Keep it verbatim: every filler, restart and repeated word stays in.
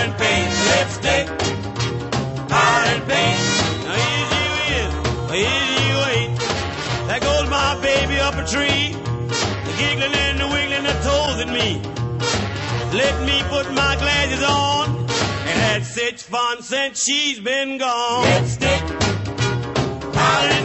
and paint, lipstick, powder and paint. Now easy you is, easy you ain't. There goes my baby up a tree, the giggling and the wiggling the toes at me. Let me put my glasses on, and had such fun since she's been gone. Lipstick, powder and